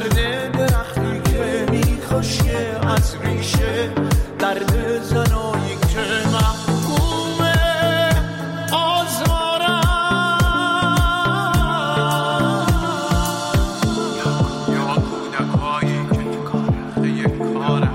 درد درختی که میکشه از ریشه، درد زنایی که محکومه آزارم. یا کودکایی که کاره یک کاره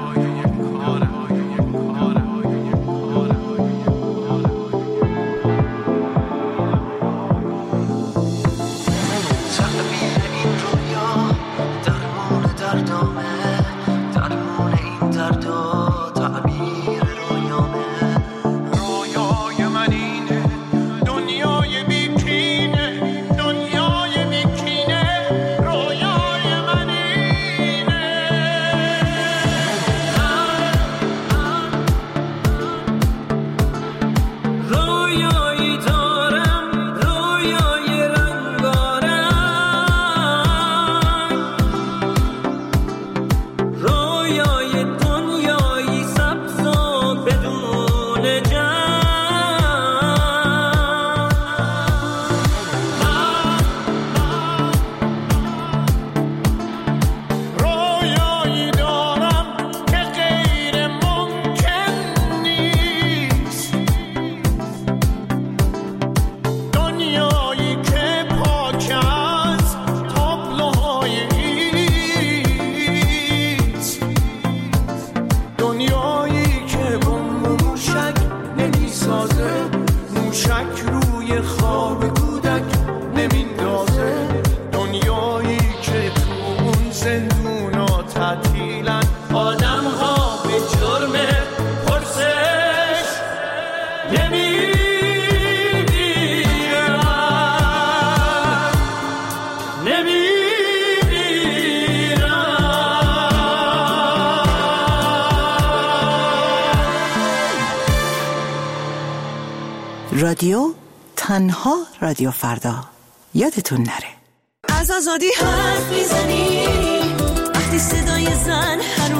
رادیو تنها رادیو فردا. یادتون نره از آزادی حرف میزنی وقتی صدای زن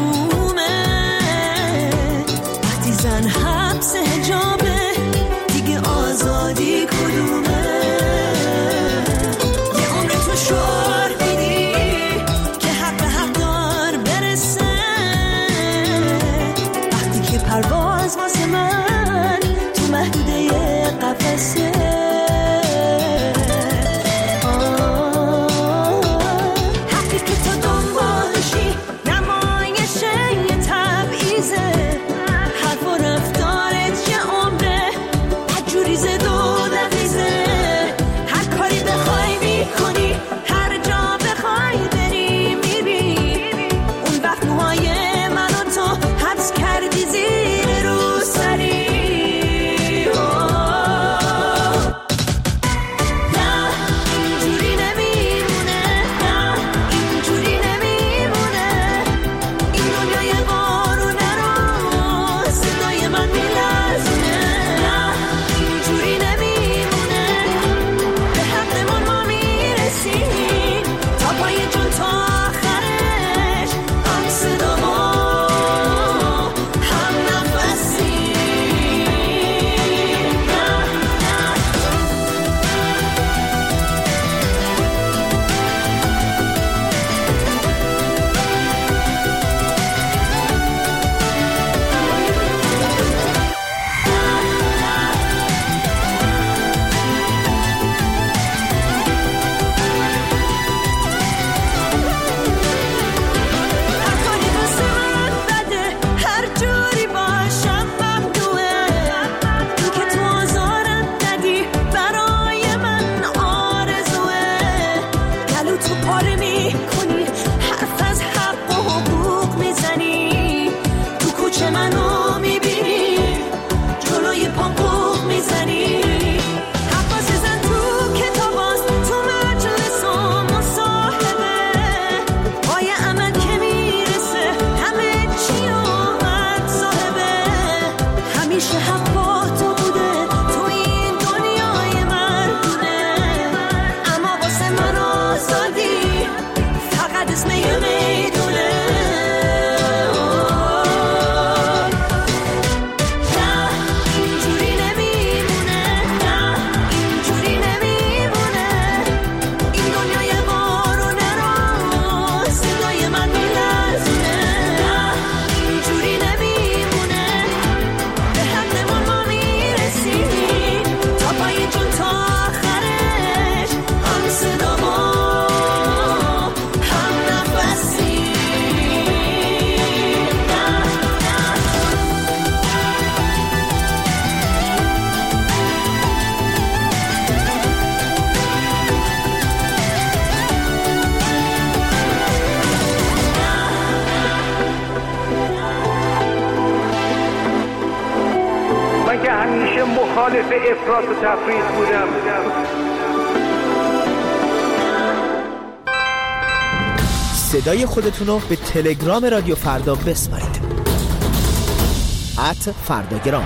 حرومه، وقتی زن حبس حجابه دیگه آزادی کدومه؟ یه عمر تو شعار میدی که حق به حق دار برسه، وقتی که پرواز واسه من تو محدوده قفسه. حقی که تا مخالف افراط و تفریط بودم. صدای خودتون رو به تلگرام رادیو فردا بسپارید. @فرداگرام.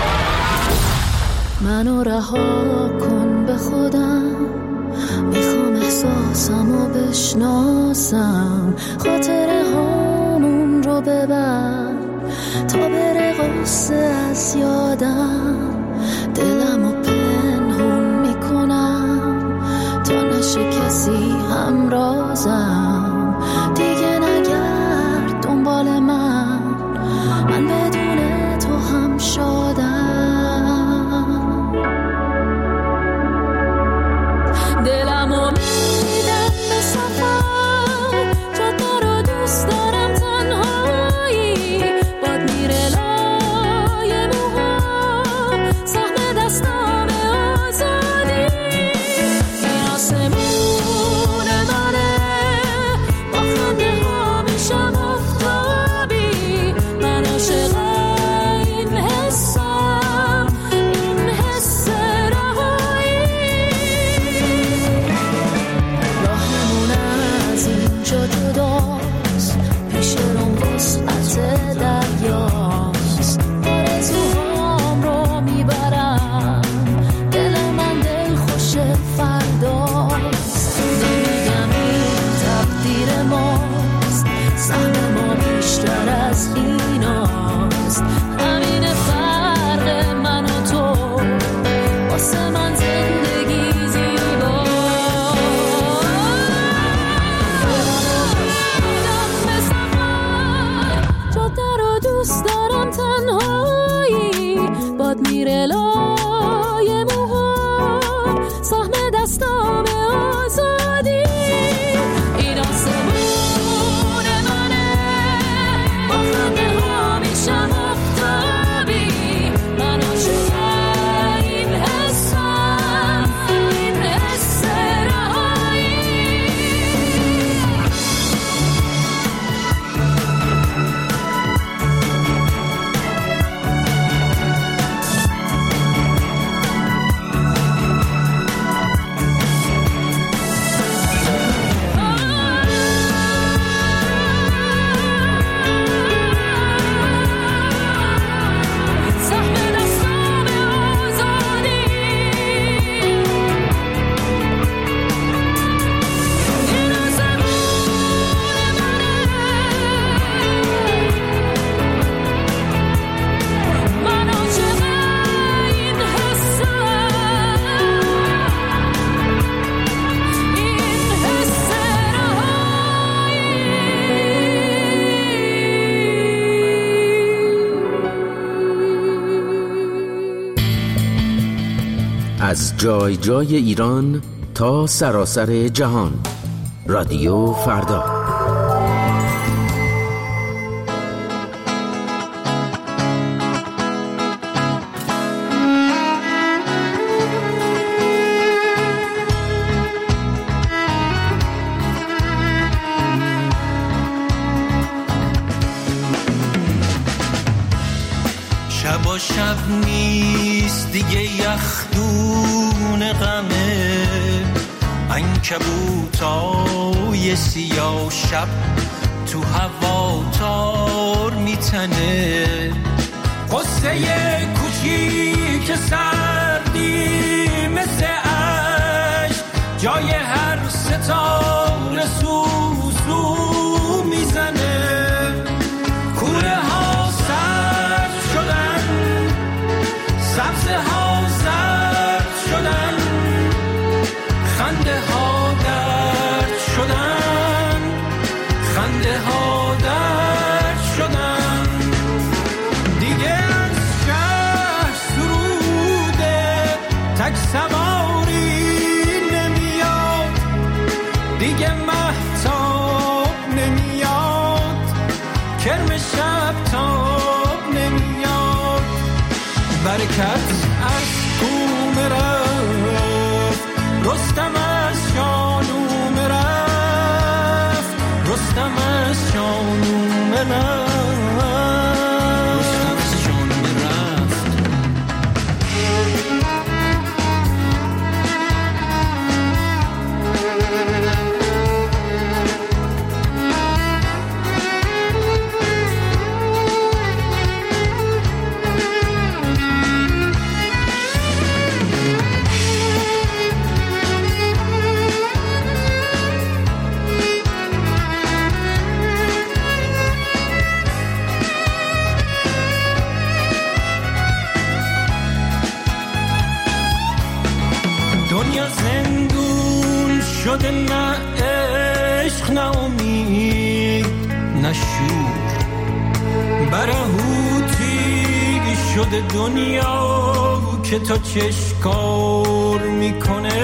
منو رها کن به خودم، میخوام احساسمو بشناسم، خاطره هامون رو ببر تا بره غصه از یادم، دلمو پنهون میکنم تا نشه کسی همرازم، دیگه نگرد دنبال من بدون تو هم شادم، دلمو میدم به سفر، جاده رو دوست دارم تنهایی، باد میره لای موها، سهم دستام آزادی، این آسمون منه، با خنده ها میشم آفتابی، من عاشق این حسم، این حس رهایی، راهمون از اینجا جداست، پیش روم وسعت دریاست، آرزوهام رو میبرم، دل من دل خوش فرداست، نمیگم این تقدیر ماست، سهم ما بیشتر از ایناست، همین فرق من و تو، واسه من زندگی زیباست، میدم به سفر، جاده رو دوست دارم تنهایی، باد میره لای موها، سهم دستام آزادی، این آسمون منه، با خنده ها میشم آفتابی، من عاشق این حسم، این حس رهایی. سهم دستام آزادی، این آسمون منه، من عاشق این حسم، این حس از جای جای ایران تا سراسر جهان، رادیو فردا. شب و شب نیست دیگه یخدون غمه، عنکبوتای سیاه شب تو هوا تار میتنه، قصه کوچیک سردی مثل عشق جای هر ستاره سوسو میزنه، کوره ها سرد شدن، سبزه ها زرد شدن، خنده ها درد شدن، خنده ها درد شدن، دیگه از شهر سروده تک سواری نمیاد، دیگه مهتاب نمیاد، کرم شب تاب نمیاد، برکت از کوم رفت، رستم از شانوم رفت، رستم از شانوم رفت، رستم از شانوم رفت. اومده نه عشق نه امید نه شور، برهوتی شده دنیا که تا چشکار میکنه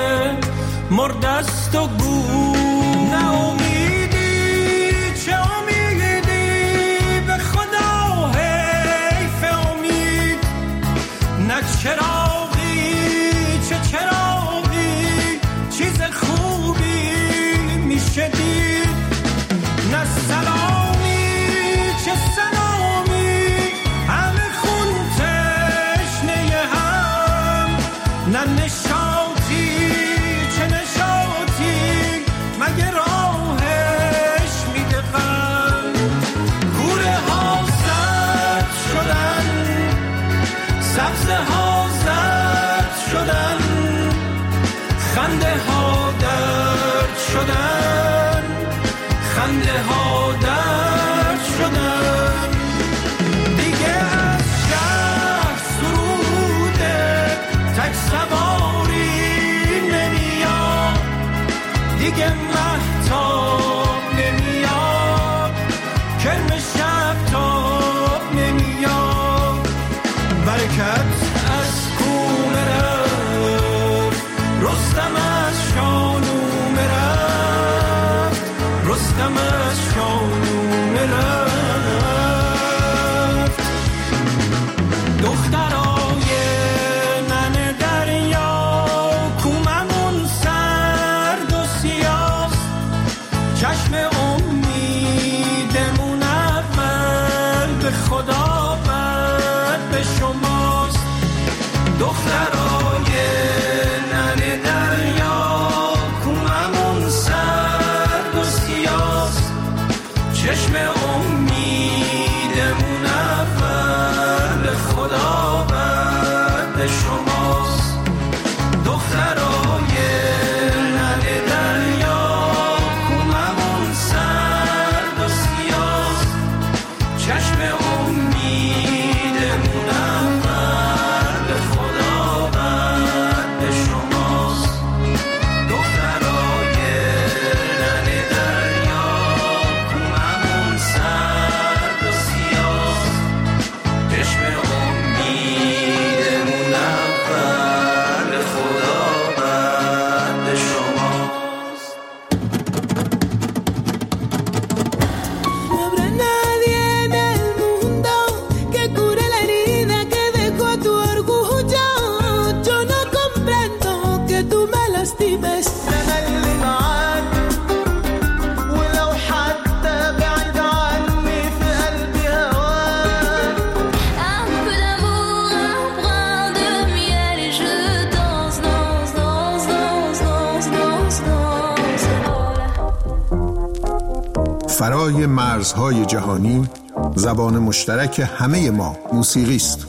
مردست و گور. نه امیدی چه امیدی به خدا حیف امید، نه چراغی چه چراغی چیز خوبی میشه دید، نه سلامی چه سلامی همه خون تشنه هم، نه نشاطی چه نشاطی مگه راهش میده غم. کوره ها زرد شدن، سبزه ها زرد شدن، خنده ها درد شدن، خنده ها درد شدن. دیگه از شهر سروده تک سواری نمیاد، دیگه مهتاب نمیاد، کرم شب تاب نمیاد. برکت از کومه رفت، رستم از شانومه رفت، رستم از شانومه رفت. دخترای ننه دریا کوممون سرد و سیاست، چشم امیدمون اول به خدا بعد به شماست. دخترای ننه دریا کوممون سرد و سیاست، چشم امیدمون اول به خدا بعد به شماست. دخترای ننه دریا کوممون سرد و سیاست، چشم امیدمون اول به خدا بعد به شماست. دخترای ننه دریا کوممون سرد و سیاست، چشم امیدمون اول به خدا بعد به شماست. No habrá nadie en el mundo que cure la herida que dejó tu orgullo. Yo no comprendo que tú me lastimes. أنا اللي معاك ولو حتى بعيد عني في قلبي هواك. Un peu d'amour, un brin de miel et je danse, danse, danse, danse, danse, danse, danse. فرای مرزهای جهانی، زبان مشترک همه ما موسیقی است.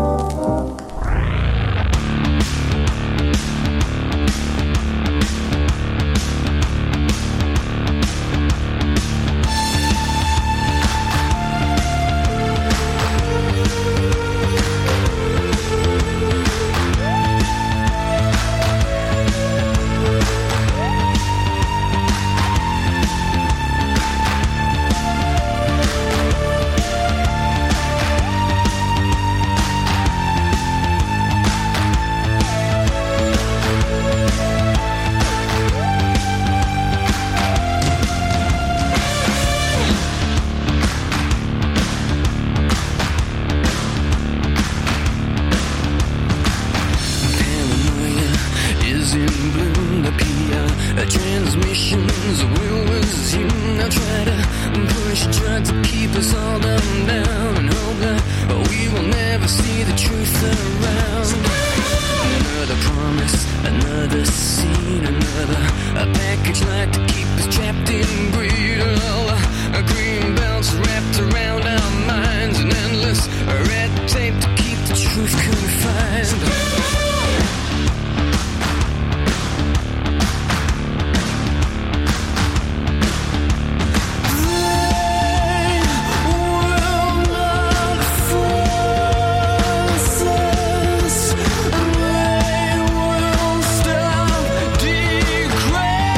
Transmissions will resume. Now try to push, try to keep us all down and hope that we will never see the truth around. Another promise, another scene, another package like to keep us trapped in greed. A green belts wrapped around our minds, an endless red tape to keep the truth confined. They will stop degrading.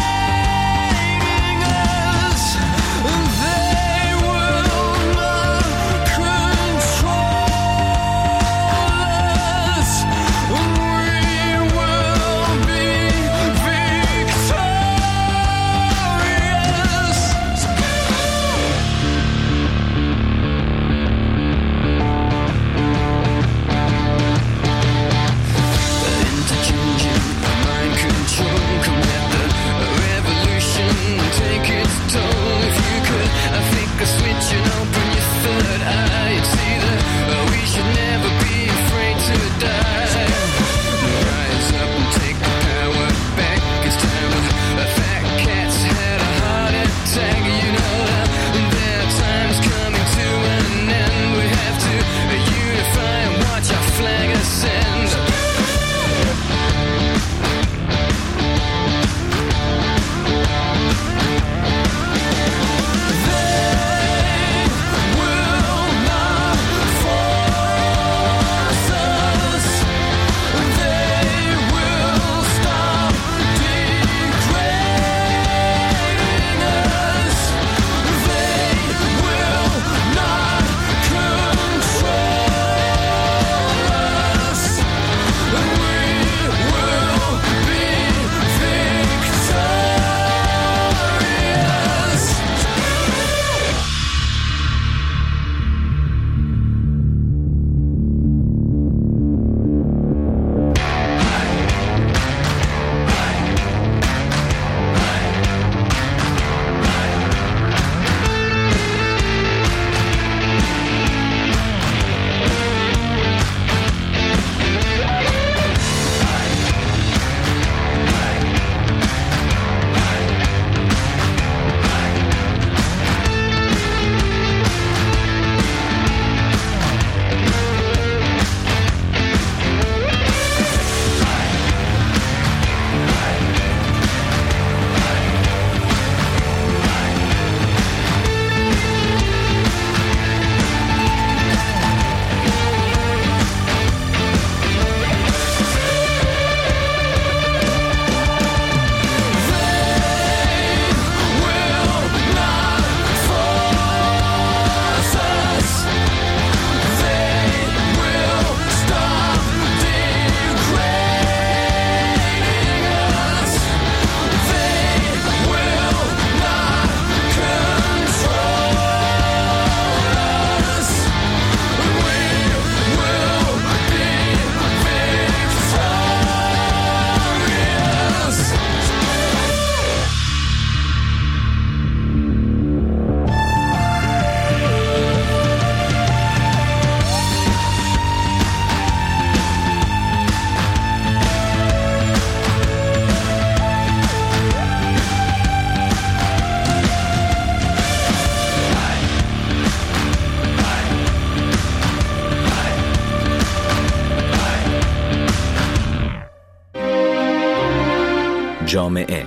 جامعه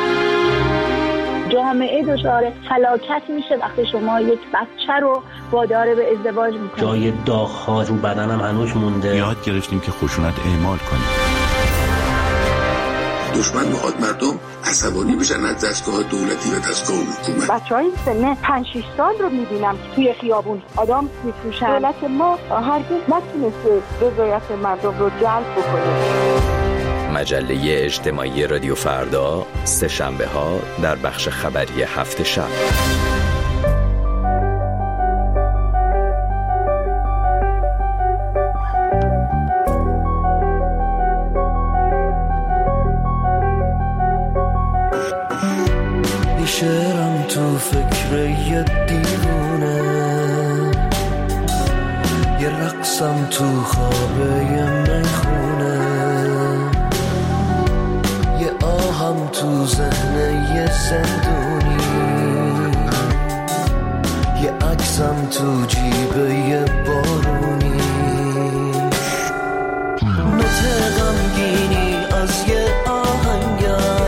دچار فلاکت میشه وقتی شما یک بچه رو وادار به ازدواج میکنید. جای داغ‌ها رو بدنم هنوز مونده. یاد گرفتیم که خشونت اعمال کنیم. دشمن میخواد مردم عصبانی بشن از دستگاه دولتی و دستگاه حکومت. بچهای سن 5-6 سال رو میبینم که توی خیابون آدم میفروشن. دولت ما هرگز نتونسته رضایت مردم رو جلب بکنه. مجله اجتماعی رادیو فردا، سه شنبه ها در بخش خبری هفت شب. شعرم تو فکر یه دیوونه، یه رقصم تو خوابه یه میخونه، یه آهم تو ذهن یه زندونی، یه عکسم تو جیب یه بارونی، نوت غمگینی از یه آهنگر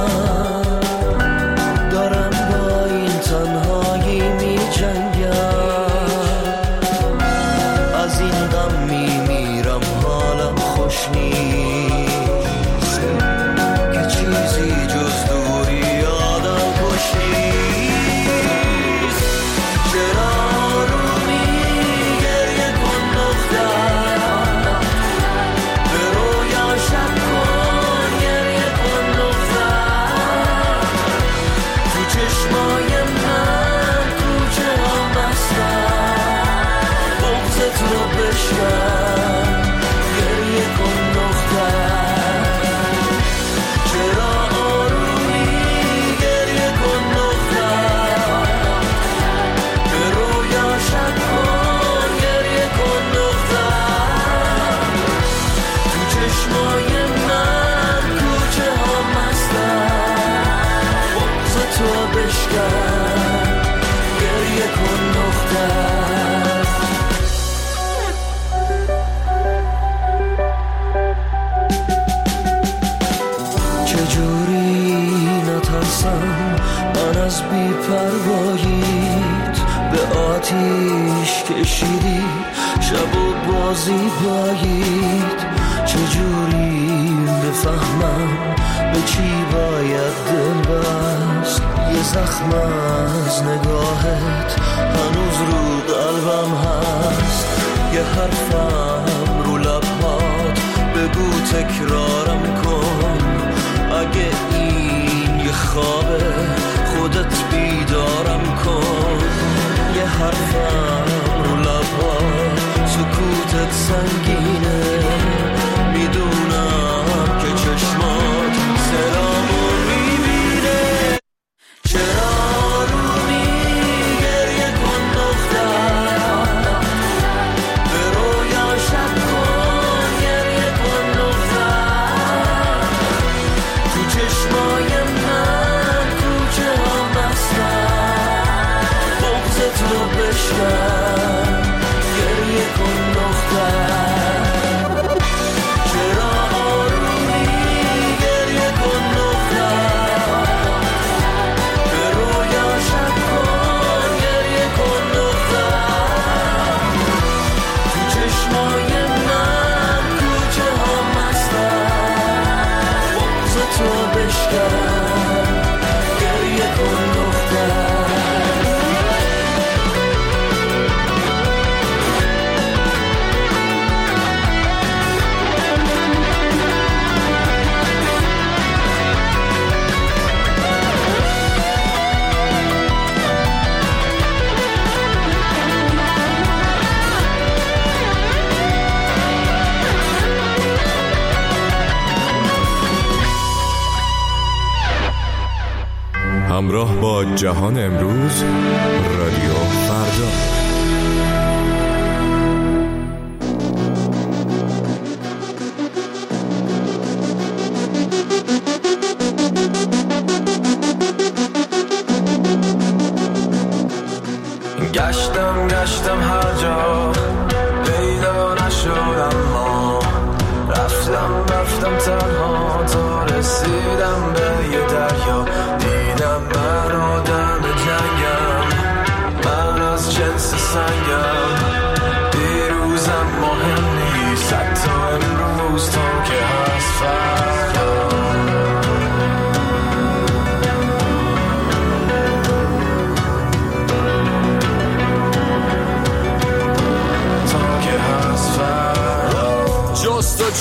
کشیدی شب و بازی باید، چجوری بفهمم به چی باید دل بست، یه زخم از نگاهت هنوز رو قلبم هست، یه حرفم رو لبات بگو تکرارم کن، اگه این یه خوابه خودت بیدارم کن، یه حرفم رو لبات سکوتت سنگینه، میدونم که چشمات سلامو میبینه، چرا آرومی گریه کن دختر، به رویا شب کن گریه کن دختر، تو چشمای من کوچه ها بستن، بغضت رو بشکن گریه کن دختر، چرا آرومی گریه کن دختر، به رویا شب کن گریه کن دختر، تو چشمای من کوچه ها مستن، بغضت رو بشکن گریه کن دختر. همراه با جهان امروز، رادیو فردا. گشتم هر جا پیدا نشدم، ما رفتم تنها تا رسیدم به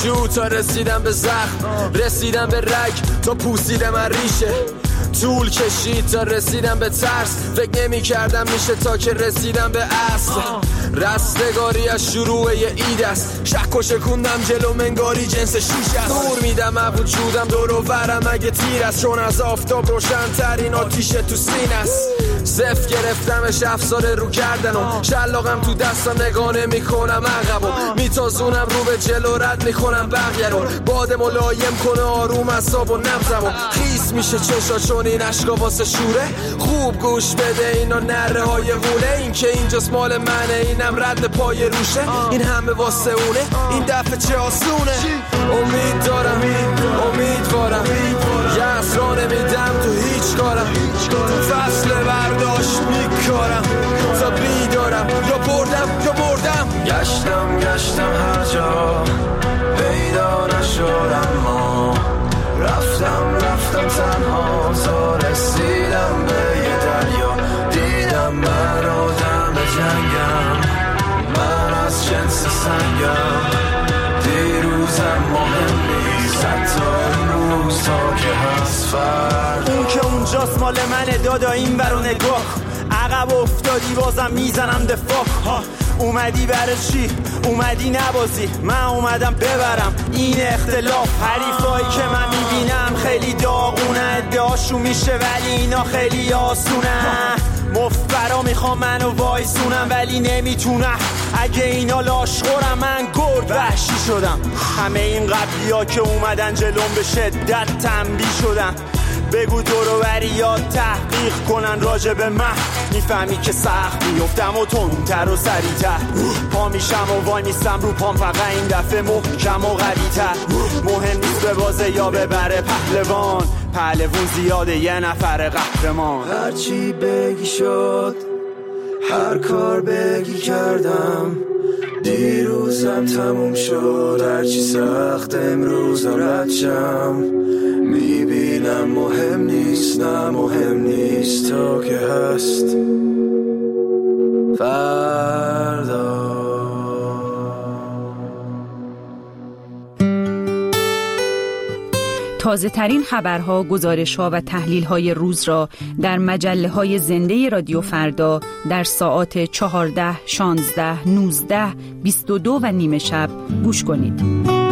جو تا رسیدم به زخم، رسیدم به رگ تا پوسیدم من ریشه. طول کشید تا رسیدم به ترس، فکر نمی کردم میشه تا که رسیدم به اصل. رستگاری از شروع یه اید است، شک و شکوندم جلو منگاری جنس شیش است. دور میدم از وجودم دور و برم اگه تیر است، چون از آفتاب روشن ترین آتیش تو سین است. صف گرفتمش افساره رو کردنم، شلاقم تو دستم نگاه نمی کنم عقبم، میتازونم رو به جلو رد میکنم بقیه رو. باد ملایم کنه آروم اعصاب و نبضمو، خیس میشه چشا چون این عشقا واسه شوره. خوب گوش بده اینا نره های غوله، این که اینجاست مال منه اینم رد پای روشه. این همه واسه اونه این دفعه چه آسونه. امید دارم امیدوارم یه اسرا نمیدم تو هیچ کارم، تو فصل برداشت میکارم تا بیدارم، یا بردم. گشتم هر جا پیدا نشدم، ما رفتم تنها تا رسیدم به یه دریا. دیدم من آدم جنگم، من از جنس سنگم. دیروزم مهم نیست حتی امروز تا که هست فرد. اون که اونجاست مال منه دادا، این برو نگاه. عقب افتادی بازم میزنم دفاع. اومدی برای چی؟ اومدی نبازی، من اومدم ببرم این اختلاف. حریفایی که من میبینم خیلی داغونه، ادعاشون میشه ولی اینا خیلی آسونه. مفبرا میخوام منو وایسونم ولی نمیتونم، اگه اینا لاشخورم من گرد وحشی شدم. همه این قبلی ها که اومدن جلوم به شدت تنبیه شدن. بگو دوروبری یا تحقیق کنن راجع به من، میفهمی که سخت میفتم و تندتر و سریعتر. پا میشم و وای میستم رو پام، فقط این دفعه محکم و قوی‌تر. مهم نیست به بازه یا ببره پهلوون زیاده یه نفر قهرمان. هرچی بگی شد، هر کار بگی کردم. دیروزم تموم شد، هرچی سخت امروزم رد شم. میبینم مهم نیست، نه مهم نیست تا که هست فردا. تازه ترین خبرها، گزارش‌ها و تحلیل‌های روز را در مجله‌های زنده رادیو فردا در ساعات 14، 16، 19، 22 و نیمه شب گوش کنید.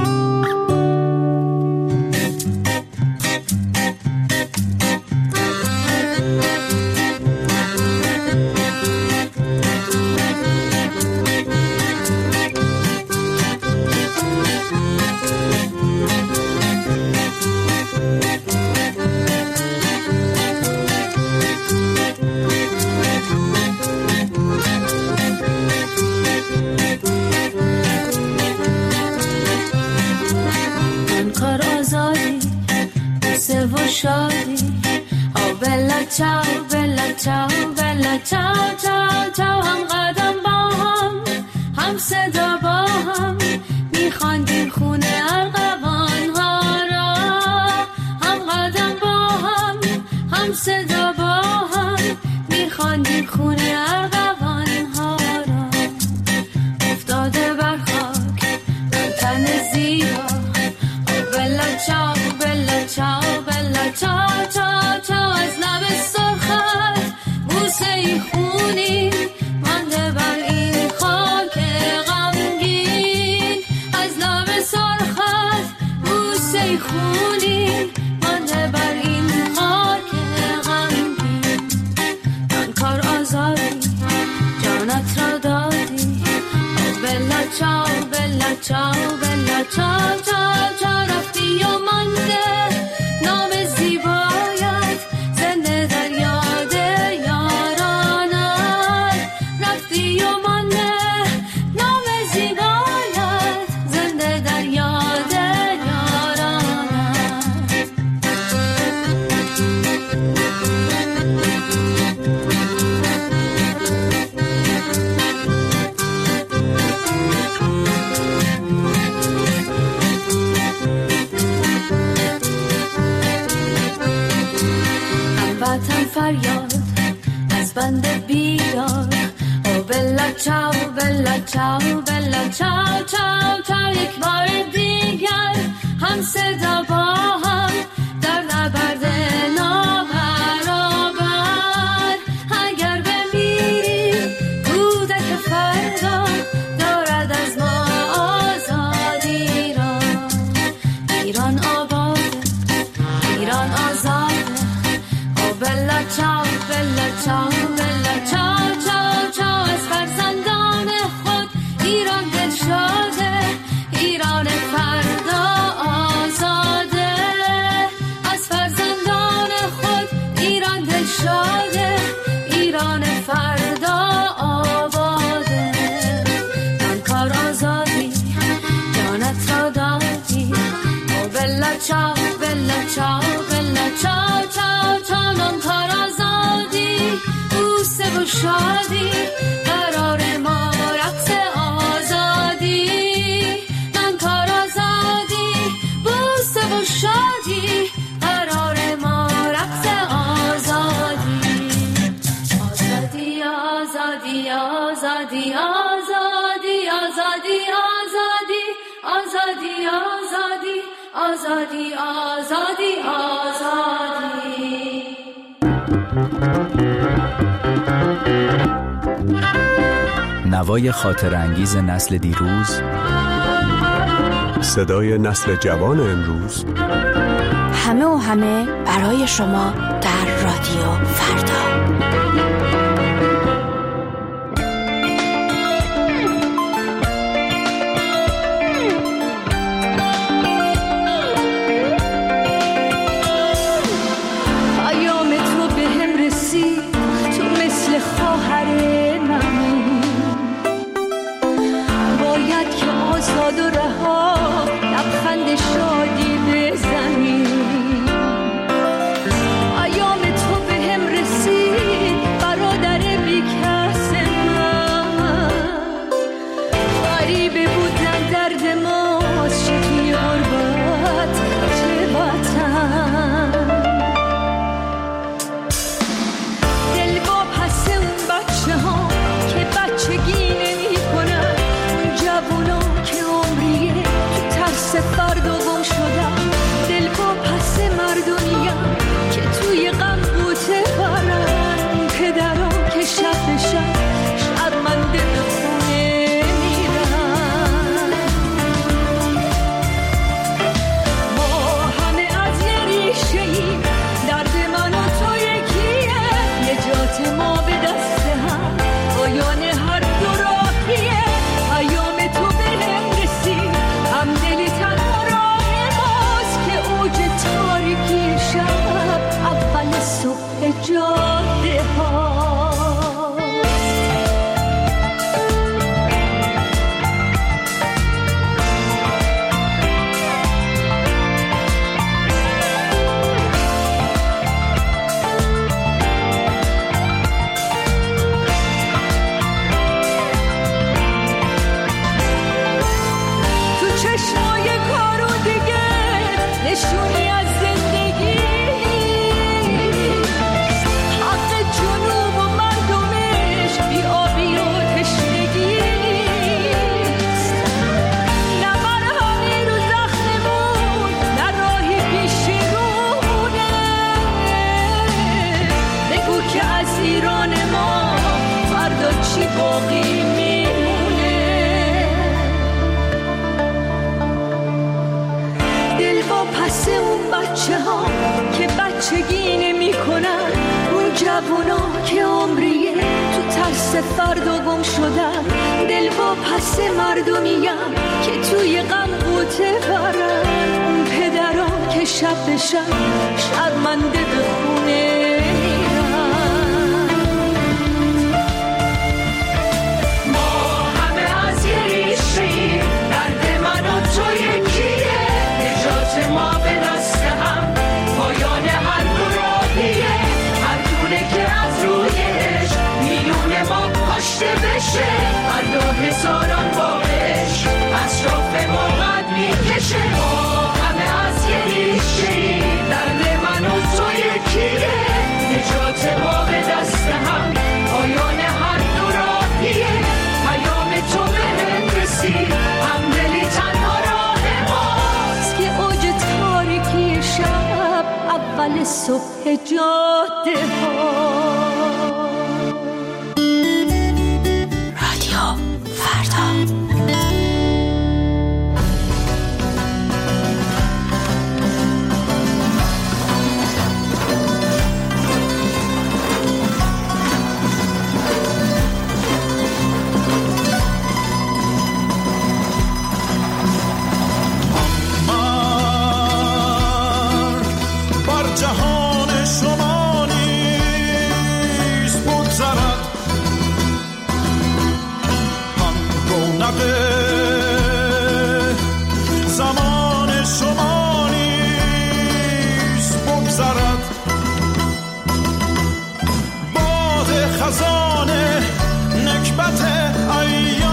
چاو هم قدم با هم، هم صدا با هم، میخواندیم خونه ارغوان ها را. هم قدم با هم، هم صدا با هم، میخواندیم خونه ارغوان ها را. افتاده بر خاک من تن زیبا، بلا چاو بلا چاو بلا چاو چاو چاو. از لب سرخت بوسه ای خونی مانده بر این خاک غمگین. از لب سرخت بوسه ای خونی مانده بر این خاک غمگین. من کار آزادی جانت را دادی، بلا چاو بلا چاو بلا چاو چاو چاو. رفتی و مانده نام زیبایت زنده در یاد یارانت. رفتی و مانده نام زیبایت زنده در یاد یارانت. هموطن فریاد از بند بیدار، او بلا چاو بلا چاو بلا چاو چاو چاو. یک بار دیگر هم صدا با هم در نبرد نابرابر. اگر بمیریم کودک فردا دارد از ما آزادی را. ایران آباد، ایران آزاد. او بلا چاو بلا چاو بلا چاو چاو چاو. از فرزندان خود ایران دل شاده، ایران فردا آزاده. از فرزندان خود ایران دل شاده، ایران فردا آباده. من کار آزادی جانت را دادی. او بلا چاو بلا چاو بلا چاو چاو چاو. من کار آزادی بوسه و شادی قرار ما رقص آزادی. من کار آزادی بوسه و شادی قرار ما رقص آزادی. آزادی آزادی آزادی آزادی آزادی آزادی آزادی آزادی آزادی آزادی. نوای خاطر انگیز نسل دیروز، صدای نسل جوان امروز. همه و همه برای شما در رادیو فردا. پیام تو به هم رسید، تو مثل خواهر منی. باید که آزاد و رها لبخند شادی بزنی. پیام تو به هم رسید، برادر بیکس من. غریبه بودن درد ماست، چه توی غربت چه وطن. دل با پس اون بچه ها که بچگی نمی کنن، اون جوونا که عمریه تو ترس فردا گم شدن. دل با پس مردمیم که توی غم بوته برن، اون پدرها که شب به شب شرمنده به خونه میرن. ما همه از یه ریشه ایم، درد من و تو یکیه. نجات ما به دست هم، پایان هر دو راهیه. پیام تو به هم رسید، هم دلی تنها راه ماست که اوج تاریکی شب اول صبح جاده هاست. تو چشمای کارو دیگه نشونی از زندگی. حق جنوب و مردمش بی آبی و تشنگیست. نه مرهمی رو زخممون، نه راهی پیش رونه. بگو که از ایران ما فردا چی باقی میمونه. دل با پس اون بچه ها که بچگی نمی کنن، اون جوونا که عمریه تو ترس فردا گم شدن. دل با پس مردمیم که توی غم بوته برن، اون پدرها که شب به شب شرمنده به خونه میرن. ما همه از یه ریشه ایم، درد من و تو یکیه. نجات ما به دست هم، پایان هر دو راهیه. هر دونه که از روی عشق میلیون ما کشته بشه، فردا هزاران بارش اطراف ما قد میکشه. ما همه از یه ریشه ایم، درد من و تو یکیه. جاده ها. رادیو فردا. زمان شما نیست بگذرد، باد خزان نکبت ایام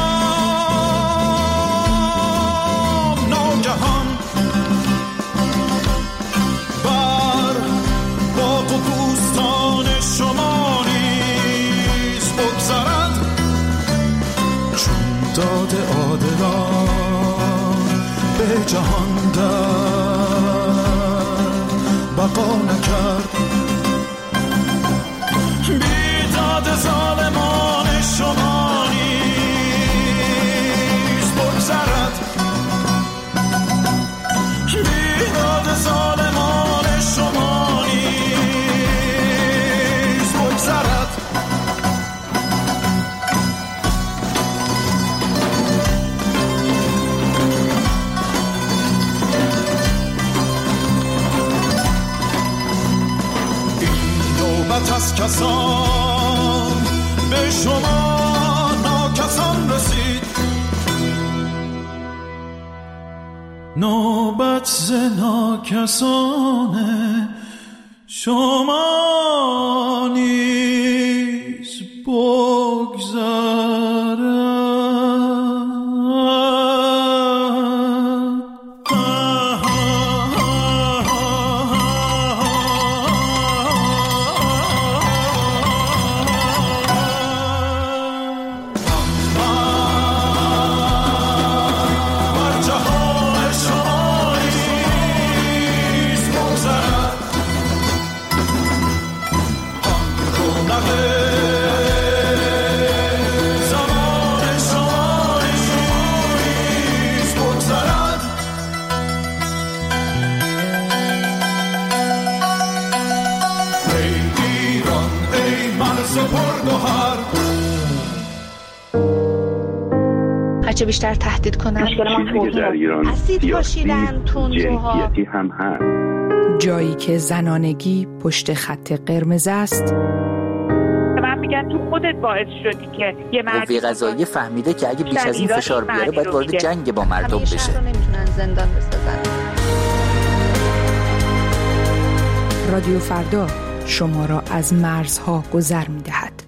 ناگهان بر باغ و بوستان شما نیست بگذرد، چون داد عادلان به جهان در بقا نکرد، بیداد ظالمان شما نیست بگذرد، بیداد ظالمان شما نیست بگذرد. از کسان به شما ناکسان رسید، نوبت ز ناکسان شما نیز بگذرد. هرچه بیشتر تهدید کنن در ایران اسید پاشیدن تندروها هم هست. جایی که زنانگی پشت خط قرمز است. من میگن تو خودت باعث شدی که یه قوه قضاییه فهمیده که اگه بیش از این فشار بیاره باید وارد جنگ با مردم بشه. نمیتونن زندان بسازن. رادیو فردا شما را از مرزها گذر می‌دهد.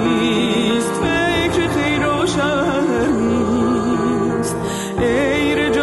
غیر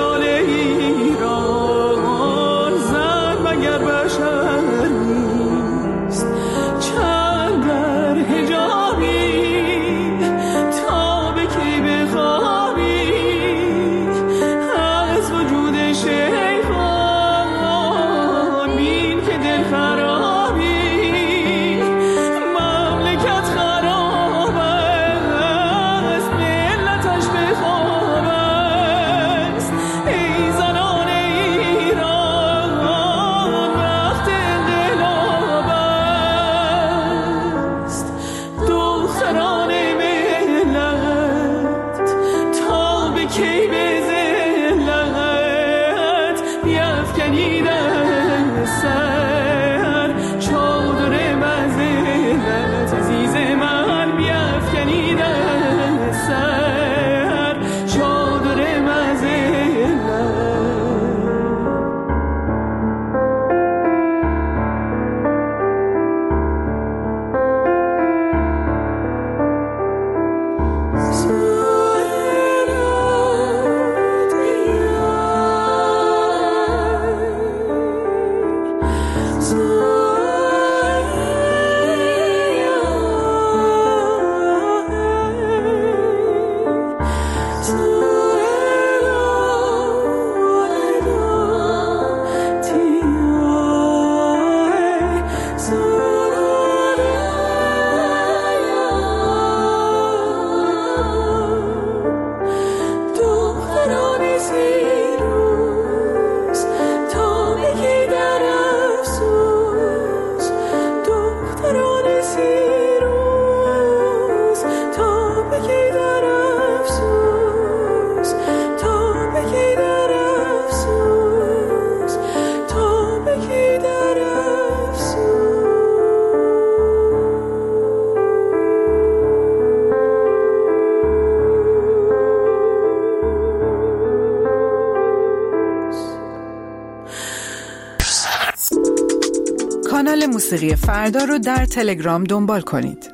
کانال موسیقی فردا رو در تلگرام دنبال کنید.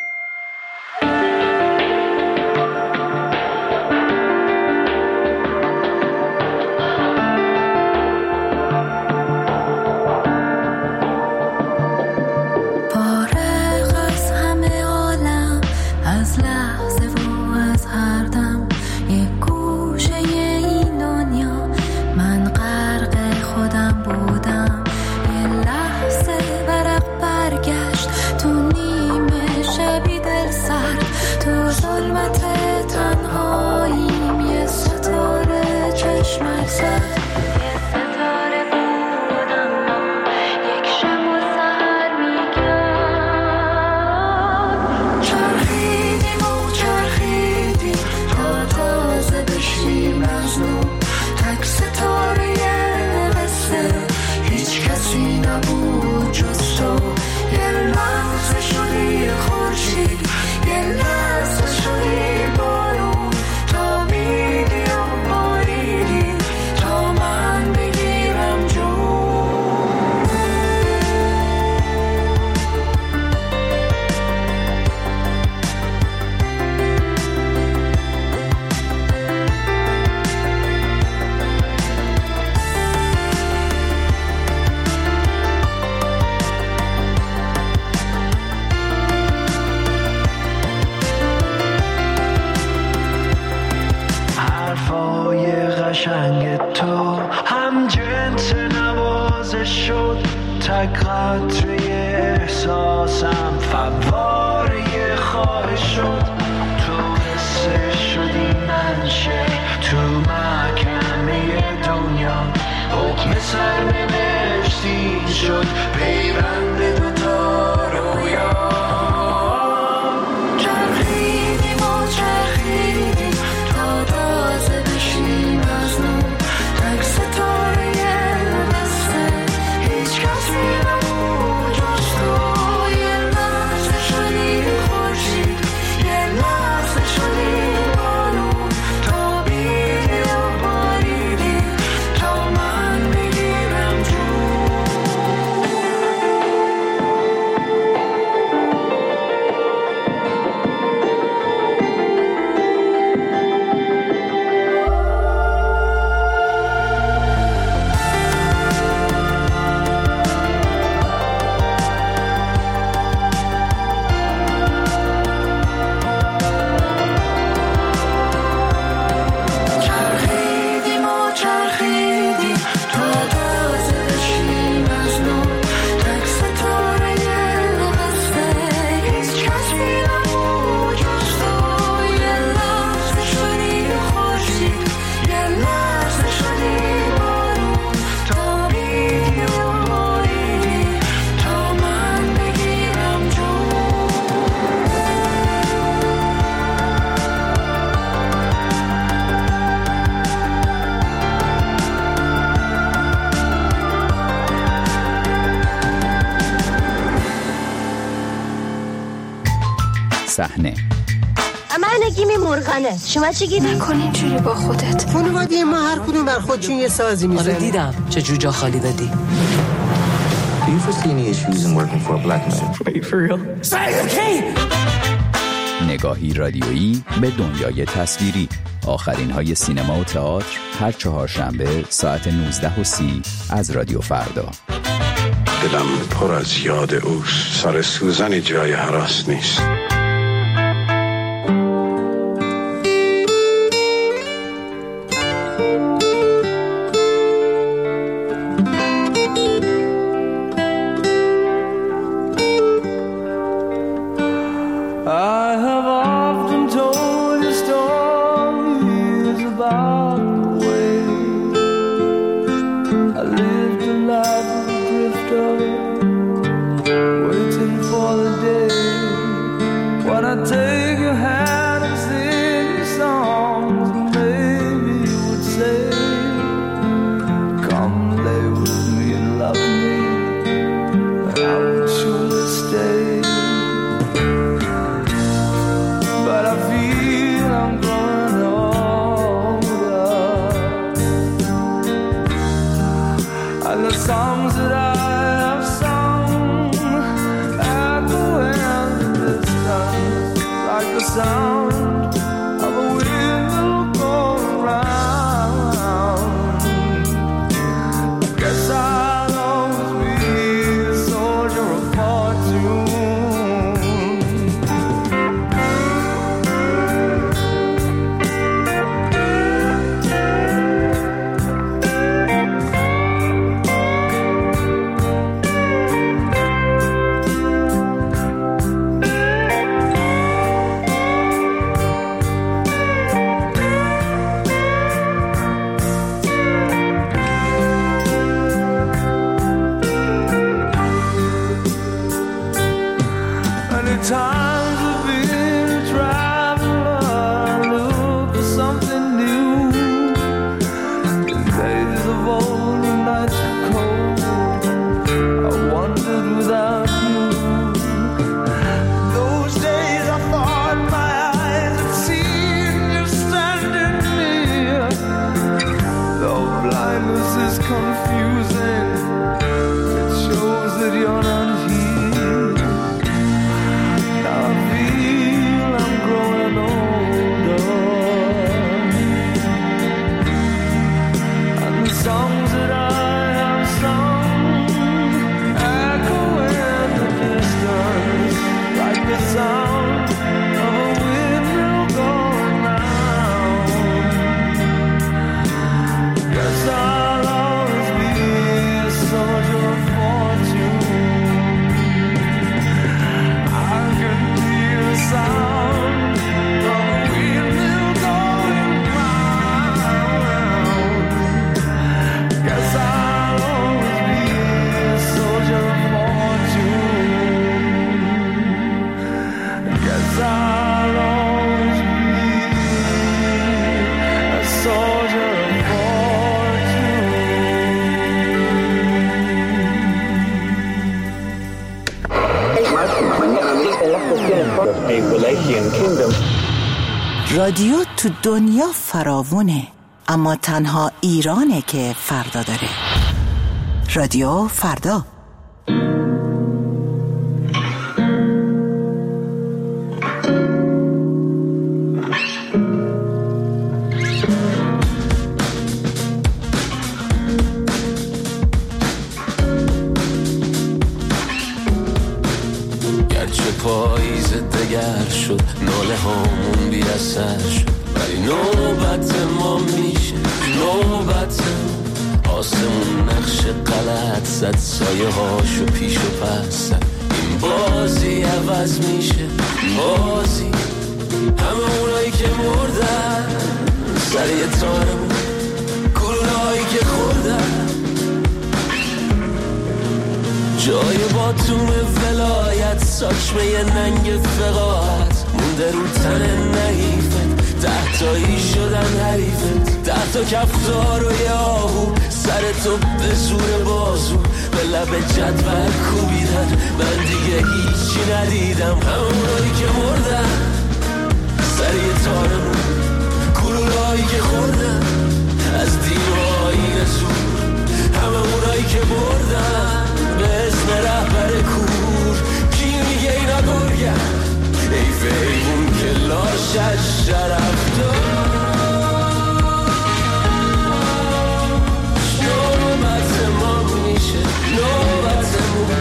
قشنگ تو هم جنس نوازش شد، تک قطره احساسم فواره خواهش شد. تو حسه شدی منشه تو محکمه دنیا، حکم سرنوشتی شد پیوند دوتا رویا. چرخیدیم و چرخیدیم تا تازه بشیم از نو، تک ستاره بسته هیچ کسی نبود جز تو. یه لحظه شدی خورشید، یه لحظه شدی بارون، تا بیدی و باریدی تا من بگیرم جون. چرخیدیم و چرخیدیم تا تازه بشیم از نو، تک ستاره بسته هیچ کسی نبود جز تو. یه لحظه شدی خورشید، یه لحظه شدی بارون، تا بیدی و باریدی تا من بگیرم جون. صحنه من نگیمی مرغنه، شما چی گیری؟ نکن اینجوری با خودت. خانواده ما هر کدوم بر خودشون یه سازی میزنن. آره دیدم چه جوجا خالی دادی. Do you foresee any issues in working for a black man? Are you for real? نگاهی رادیویی به دنیای تصویری. آخرین های سینما و تئاتر هر چهارشنبه ساعت 19:30 از رادیو فردا. دلم پر از یاد اوست، سر سوزنی جای هراس نیست. I have often told you stories about the way I lived a life of a drifter, waiting for the day when I take your hand and sing you songs, and maybe you would say, come lay with me and love me, and I would surely stay. But I feel I'm growing older, and the songs that I have sung confusing. It shows that you're not here. Now I feel I'm growing older, and the songs that I have sung echo in the distance like the sound of a windmill going round. Guess I'll always be a soldier of fortune. I can hear the sound of a windmill going round. Guess I'll always be a soldier of fortune. Guess I'll always be a soldier of رادیو تو دنیا فراوونه، اما تنها ایرانه که فردا داره. رادیو فردا. گرچه پاییز دگر شد، ناله هامون بی اثر شد، ولی نوبت ما میشه، نوبت آسمون نقش غلط زد، سایه هاشو پیش و پس زد. این بازی عوض میشه، بازی همه اونایی که مردن سر یه تارمون، گلولهایی که خوردن جای باتوم ولایت، ساچمه ننگ فقاعت مونده رو تن نحیفت، 10 تایی شدن حریفت، 10 تا کفتار و یه آهو سر تو به زور بازو به لب جدول کوبیدن. من دیگه هیچی ندیدم، همونایی که مردن سر یه تارمون، گلولهایی که خوردن از دین و آیین زور، همه اونایی که بردن به اسم رهبر کور. کی میگه اینا گرگن؟ حیف ایمون که لاشش شرف داشت. نوبت ما میشه، نوبتمون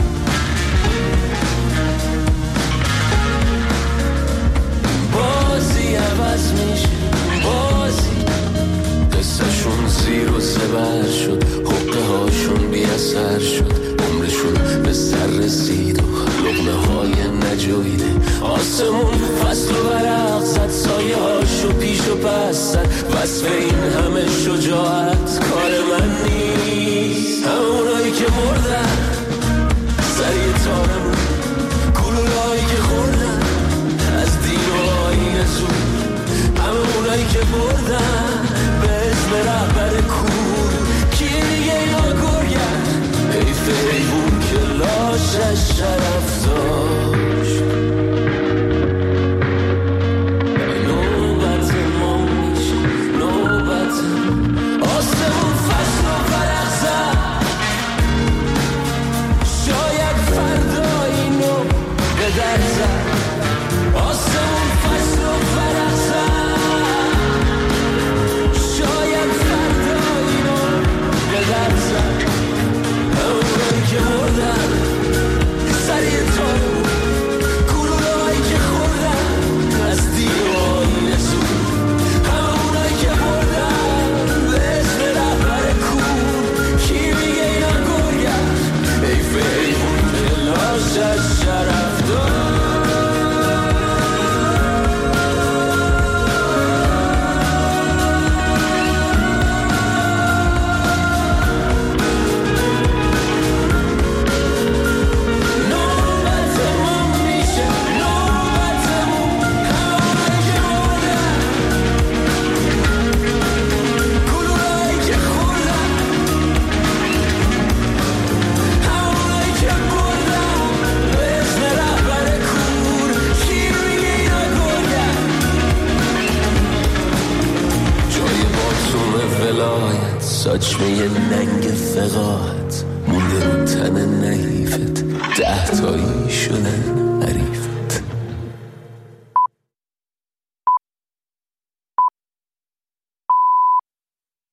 بازی عوض میشه، بازی قصهشون زیر و زبر شد، حقه هاشون بی اثر شد، عمرشون به سر رسید و لقمه های نجویده. آسمون فصل و ورق زد، سایه هاشو پیش و پس زد، وصف این همه شجاعت کار من نیست. همونایی که مردن سر یه تارمون، گلولهایی که خوردن از دین و آیین زور، همه اونایی که بردن به اسم رهبر کور. کی میگه اینا گرگن؟ حیف ایمون که لاشش شرف داشت. نوبت ما میشه، نوبت آسمون فصل و ورق زد، شاید فردا اینو به در زد. آسمون فصل و ورق زد، شاید فردا اینو به در زد. همونایی که مردن سر ساچمه ننگ فقاعت مونده رو تن نحیفت 10 تایی شدن